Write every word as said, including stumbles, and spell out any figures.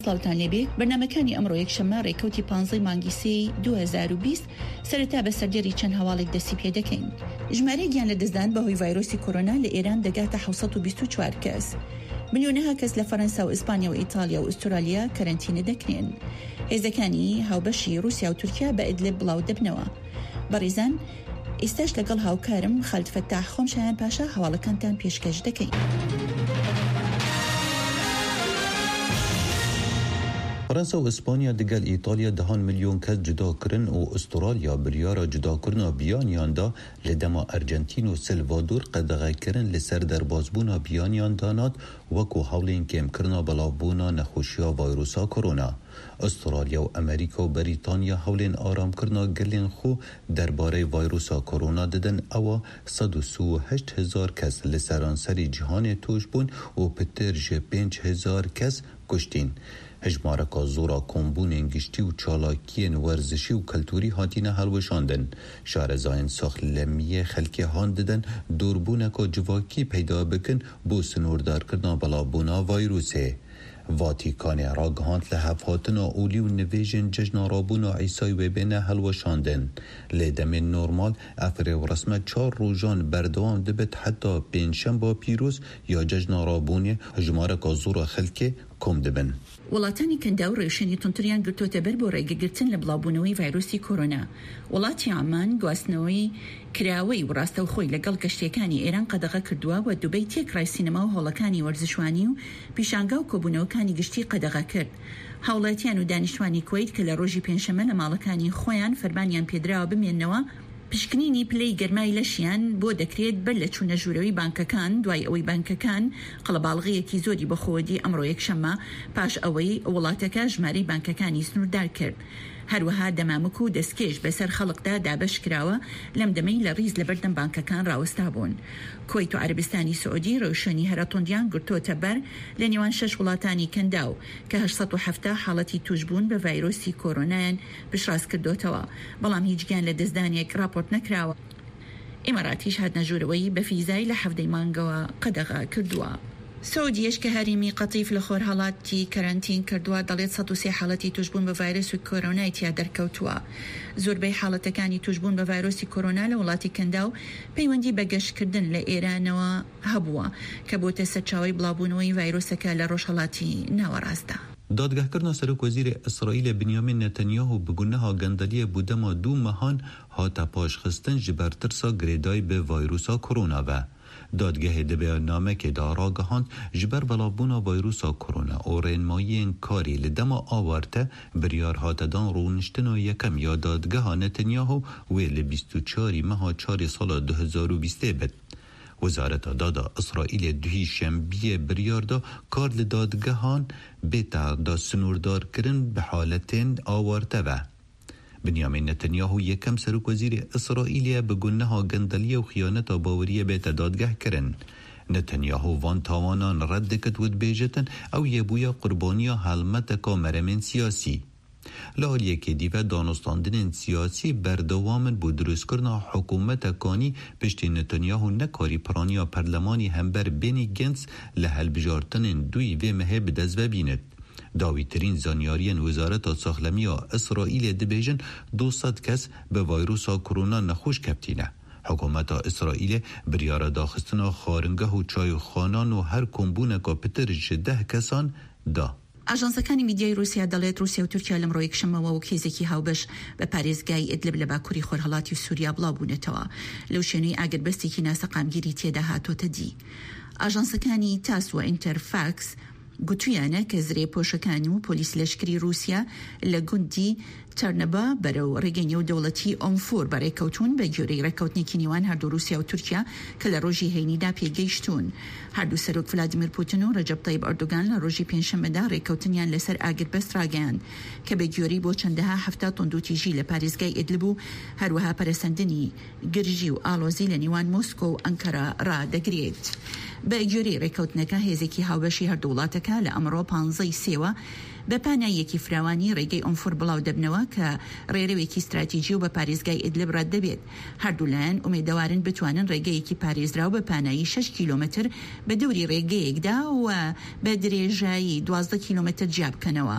سڵتان لێبێ بەرنامەکانی ئەمڕۆ یەکشەممە ڕێکەوتی پانزەی مانگی سێی دوو هەزار و بیست سەرەتا بە سەردەری چەند هەواڵێک دەستی پێ دەکەین. ژمارەی گیان لە دەستدان بەهۆی ڤایرۆسی کۆرۆنا لە ئێران دەگاتە حەوت و بیست و چوار کەس. ملیۆنەها کەس لە فەرەنسا و ئیسپانیا و ئیتالیا و ئوسترالیا کەرەنتینە دەکرێن. هێزەکانی هاوبەشی رووسیا و تورکیا بە ئیدلب بڵاو دەبنەوە. بەڕێزان، ئێستاش لەگەڵ هاوکارم خالد فەتاح خۆمشایان پاشا هەواڵەکانتان پێشکەش دەکەین. فرانسا و اسپانیا دگل ایتالیا دهان میلیون کس جدا کرن و استرالیا بریارا جدا کرنا بیانیان دا لدما ارجنتین و سلوادور قدغه کرن لسر در بازبونا بیانیان دانات وکو حولین کم کرنا بلابونا نخوشیا ویروسا کرونا. استرالیا و امریکا و بریتانیا حولین آرام کرنا گلین خو درباره ویروسا کرونا ددن اوا صد و سی و هشت هزار کس لسرانسری جهان توش بون و پتر جه پنج هزار کس کشتین. هجمارکا زورا کمبونین گشتی و چالاکین ورزشی و کلتوری هاتینه هلوشاندن. شارزاین ساخت لمیه خلکی هانددن دوربونکا جواکی پیدا بکن بو سنوردار کرنا بلابونا ویروسه. واتیکان راگهاند لحفاتنا اولی و نویجن ججنا رابونا عیسای و بینه هلوشاندن. لیدم نورمال افره و رسمت چار روزان بردوام دبت حتی پینشن با پیروز یا ججنا رابونی هجمارکا زورا خلکی کم دبن. وڵاتانی کەندا و ڕێوشێنی تونتریان گرتوتە بەر بۆ ڕێگەگرتن لە بڵاوبوونەوەی ڤایرۆسی کۆرۆنا. وڵاتی عمان گواستنەوەی کراوەی و ڕاستەوخۆی لەگەڵ گەشتیەکانی ئێران قەدەغە کردووە و دوبەی تێکڕای سینەما و هۆڵەکانی وەرزشوانی و پیشانگا و کۆبوونەوەکانی گشتی قەدەغە کرد. هاوڵاتیان و دانیشتوانی کوێیت کە لە ڕۆژی پێنجشەممە لە ماڵەکانی خۆیان فەرمانیان پێدراوە بمێننەوە پشکنینی پلەی گەرمای لەشیان بۆ دەکرێت بەر لە چوونە ژوورەوەی بانکەکان دوای ئەوەی بانکەکان قەڵەباڵغەیەکی زۆری بەخۆدی ئەمڕۆ یەکشەممە پاش ئەوەی وڵاتەکە ژمارەی بانکەکانی سنووردار کرد. هەروەها دەمامک و دەستکێش بەسەر خەڵکدا دابەش کراوە لەم دەمەی لە ڕیز لە بەردەم بانکەکان ڕاوەستا بوون. کوێیت و عەربستانی سعودی ڕێوشێنی هەرە توندیان گرتوتە بەر لە نێوان شەش وڵاتانی کەندا و کە هەشت و هەفتە حاڵەتی توشبوون بە ڤایرۆسی کۆرۆنایان پشتڕاست کردوتەوە، بەڵام هیچ گیان لە دەستدانێک راپۆرت نەکراوە. ئێماراتیش هاتنەژوورەوەی بە فیزای لە هەفتەی مانگەوە قەدەغە کردووە. سعودیەش کە هەریمی قەتیف لە خۆر هەڵاتی کەرەنتین کردووە دەڵێت سەد و سێ حاڵەتی توشبوون بە ڤایرۆسی کۆرۆنای تیا دەرکەوتووە. زۆربەی حاڵەتەکانی توشبوون بە ڤایرۆسی کۆرۆنا لە وڵاتی کەندا و پەیوەندی بە گەشتکردن لە ئێرانەوە هەبووە کە بۆتە سەرچاوی بڵاوبوونەوەی ڤایرۆسەکە لە ڕۆژهەڵاتی ناوەڕاستە. دادگاهکردنا سرک وزیر اسرائیل بنیامین نتانیاهو بگونها گندلیه بودما دو مهان هاتا پاشخستن جبرترسا گریدای به ویروسا کرونا و دادگاه دبیان نامه که داراگهاند جبر بلابونا ویروسا کرونا و رنمایین کاری لدما آورته بریار هاتدان رونشتن و یکم یا دادگاه نتانیاهو و لبیست و چاری مها چاری سال دو هزار و بیست بد. وزارت دادا اسرائیل دوی شنبه بریار دا کار لدادگهان بهتر دا سنوردار کرن به حالتین آورته و بنیامین نتانیاهو یکم سرک وزیر اسرائیل به گناه گندلی و خیانت باوری به دادگاه کرن. نتانیاهو وان تاوانان رد کد ود بیجتن او یبویا قربانیا حلمت کامرمن سیاسی. لالیه که دیوه دانستاندن سیاسی بردوامن بود دروست کرنا حکومت کانی پشت نتانیاهو نکاری پرانیا پرلمانی همبر بینی گنس لحل بجارتن دوی و مهه بدزوه بیند. داویترین زانیارین وزارت ساخلمی اسرائیل دبیجن دوصد کس به ویروسا کرونا نخوش کبتینه. حکومت اسرائیل بریار داخستنا خارنگه و چای خانان و هر کمبونه که پتر جده کسان دا. ئاژانسەکانی میدیای رووسیا دەڵێت رووسیا و تورکیا لەم ڕۆ یەکشەممەوە و کێزێکی هاوبەش بە پارێزگای ئیدلب لە باکووری خۆرهەڵاتی سووریا بڵاوبوونێتەوە لەو شوێنەی ئاگربەستێکی ناسەقامگیری تێدا هاتۆتە دی. ئاژانسەکانی تاس و ئینتەرفاکس گوتویانە کە زرێ پۆشەکانی و پۆلیس لەشکری رووسیا لە گوندی تەرنەبە بەرەو ڕێگەی نێودەوڵەتی ئۆمفۆر بەڕێکەوتون بە گوێرەی ڕێکەوتنێکی نێوان هەردوو رووسیا و تورکیا کە لە ڕۆژی هەینیدا پێگەیشتون. هەردوو سەرۆک ڤلادیمیر پوتین و ڕەجەب تایب ئەردۆگان لە ڕۆژی پێنجشەممەدا ڕێکەوتنیان لەسەر ئاگربەست ڕاگەیاند کە بە گوێرەی بۆ چەندەها هەفتە تۆندوتیژی لە پارێزگای ئیدلب و هەروەها پەرەسەندنی گرژی و ئاڵۆزی لە نێوان مۆسکۆ و ئەنکەرا ڕادەگرێت. بە گوێرەی ڕێکەوتنەکە هێزێکی هاوبەشی هەردوو وڵاتەکە لە ئەمڕۆ پانزەی سێوە بە پاناییەکی فراوانی ڕێگەی ئۆنفۆر بڵاو دەبنەوە کە ڕێرەوێکی استراتیجی و بە پارێزگای ئیدلب ڕەت دەبێت. هەردوولایەن ئومێدەوارن بتوانن ڕێگەیەکی پارێزراو بە پانایی شش کیلۆمەتر بە دەوری ڕێگەیەکدا و بە درێژایی دوازدە کیلۆمەتر جیا بکەنەوە.